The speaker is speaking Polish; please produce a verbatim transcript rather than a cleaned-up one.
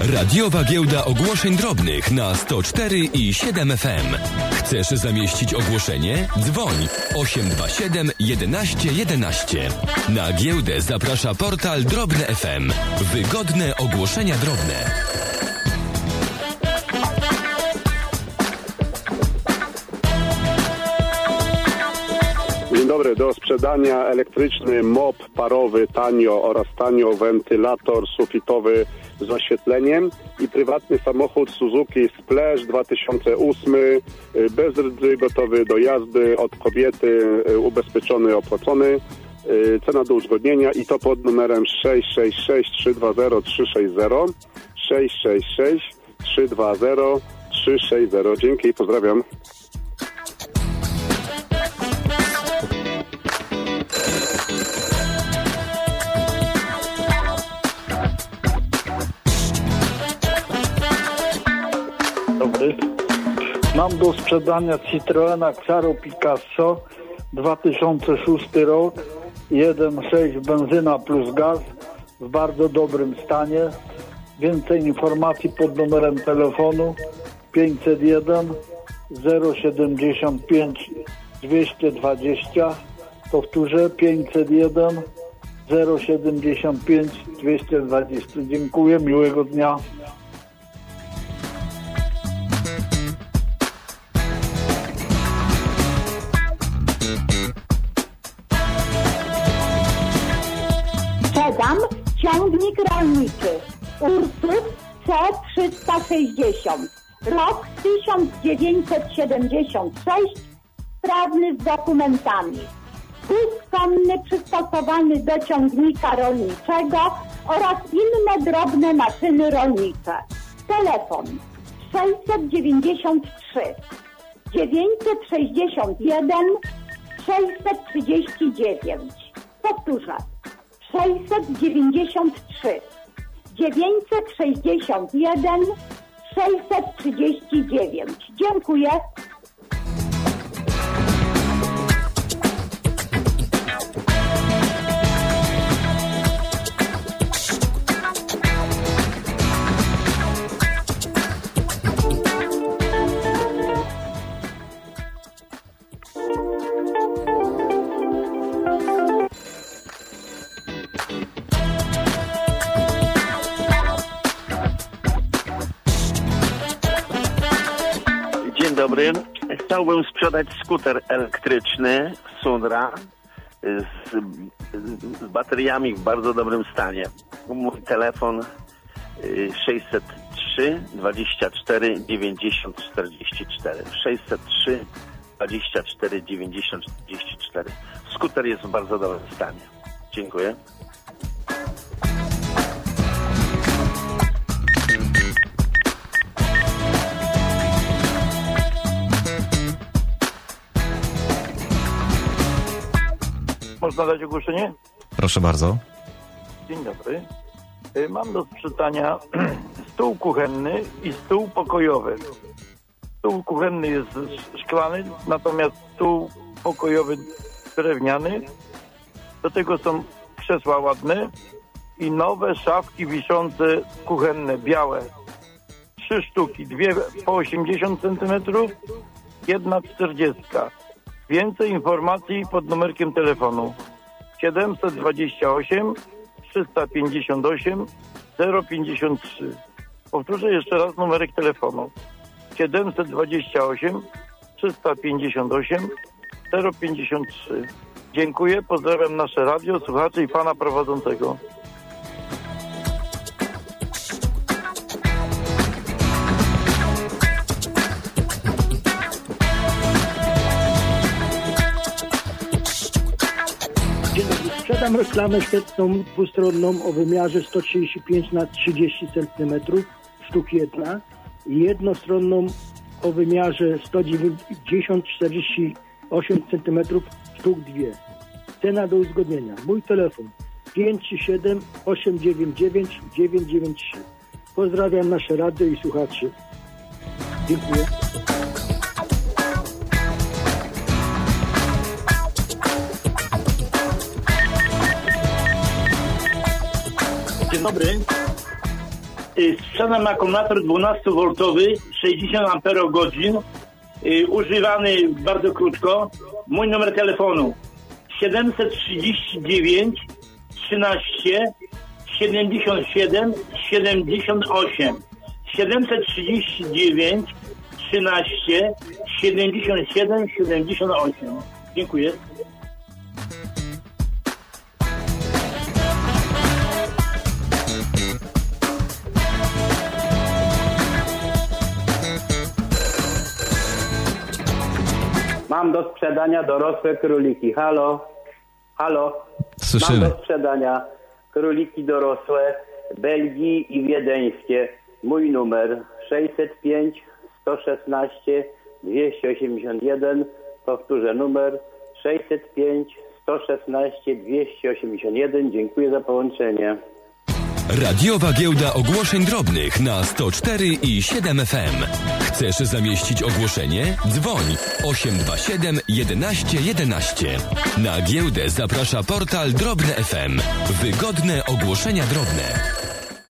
Radiowa Giełda Ogłoszeń Drobnych na sto cztery i siedem F M. Chcesz zamieścić ogłoszenie? Dzwoń osiem dwa siedem jedenaście jedenaście. Na giełdę zaprasza portal Drobne F M. Wygodne ogłoszenia drobne. Dzień dobry, do sprzedania elektryczny mop parowy tanio oraz tanio wentylator sufitowy z oświetleniem i prywatny samochód Suzuki Splash dwa tysiące ósmy, bez rdzy, gotowy do jazdy, od kobiety, ubezpieczony, opłacony. Cena do uzgodnienia i to pod numerem sześć sześć sześć trzy dwa zero trzy sześć zero, sześć sześć sześć trzy dwa zero trzy sześć zero. Dzięki i pozdrawiam. Dobry. Mam do sprzedania Citroena Xaro Picasso dwa tysiące szósty rok, jeden przecinek sześć benzyna plus gaz w bardzo dobrym stanie. Więcej informacji pod numerem telefonu pięćset jeden zero siedemdziesiąt pięć dwieście dwadzieścia. Powtórzę pięćset jeden zero siedemdziesiąt pięć dwieście dwadzieścia. Dziękuję, miłego dnia. Sprzedam ciągnik rolniczy Ursus C trzysta sześćdziesiąt, rok tysiąc dziewięćset siedemdziesiąt sześć, sprawny z dokumentami. Wóz konny przystosowany do ciągnika rolniczego oraz inne drobne maszyny rolnicze. Telefon sześćset dziewięćdziesiąt trzy dziewięćset sześćdziesiąt jeden sześćset trzydzieści dziewięć. Powtórzę. sześćset dziewięćdziesiąt trzy dziewięćset sześćdziesiąt jeden sześćset trzydzieści dziewięć. Dziękuję. Dobry. Chciałbym sprzedać skuter elektryczny Sundra z, z bateriami w bardzo dobrym stanie. Mój telefon sześćset trzy dwadzieścia cztery dziewięćdziesiąt czterdzieści cztery. sześćset trzy dwadzieścia cztery dziewięćdziesiąt czterdzieści cztery. Skuter jest w bardzo dobrym stanie. Dziękuję. Można dać ogłoszenie? Proszę bardzo. Dzień dobry. Mam do sprzedania stół kuchenny i stół pokojowy. Stół kuchenny jest szklany, natomiast stół pokojowy drewniany. Do tego są krzesła ładne i nowe szafki wiszące kuchenne, białe. Trzy sztuki, dwie po osiemdziesiąt centymetrów, jedna czterdzieści. Więcej informacji pod numerkiem telefonu siedemset dwadzieścia osiem trzysta pięćdziesiąt osiem zero pięćdziesiąt trzy. Powtórzę jeszcze raz numerek telefonu siedemset dwadzieścia osiem trzysta pięćdziesiąt osiem zero pięćdziesiąt trzy. Dziękuję, pozdrawiam nasze radio, słuchaczy i pana prowadzącego. Sprzedam reklamę świetną dwustronną o wymiarze sto trzydzieści pięć na trzydzieści centymetrów, sztuk jedna, i jednostronną o wymiarze sto dziewięćdziesiąt na czterdzieści osiem centymetrów, sztuk dwie. Cena do uzgodnienia. Mój telefon pięć trzy siedem osiem dziewięć dziewięć dziewięć dziewięć trzy. Pozdrawiam nasze radio i słuchaczy. Dziękuję. Dzień dobry. y, sprzedam akumulator dwunastowolt, sześćdziesiąt amperogodzin, y, używany bardzo krótko. Mój numer telefonu siedemset trzydzieści dziewięć trzynaście siedemdziesiąt siedem siedemdziesiąt osiem. siedemset trzydzieści dziewięć trzynaście siedemdziesiąt siedem siedemdziesiąt osiem. Dziękuję. Mam do sprzedania dorosłe króliki. Halo? Halo? Słyszymy. Mam do sprzedania króliki dorosłe, Belgii i wiedeńskie. Mój numer sześćset pięć sto szesnaście dwieście osiemdziesiąt jeden. Powtórzę numer sześćset pięć sto szesnaście dwieście osiemdziesiąt jeden. Dziękuję za połączenie. Radiowa Giełda Ogłoszeń Drobnych na sto cztery i siedem F M. Chcesz zamieścić ogłoszenie? Dzwoń osiem dwa siedem jedenaście jedenaście. Na giełdę zaprasza portal Drobne F M. Wygodne ogłoszenia drobne.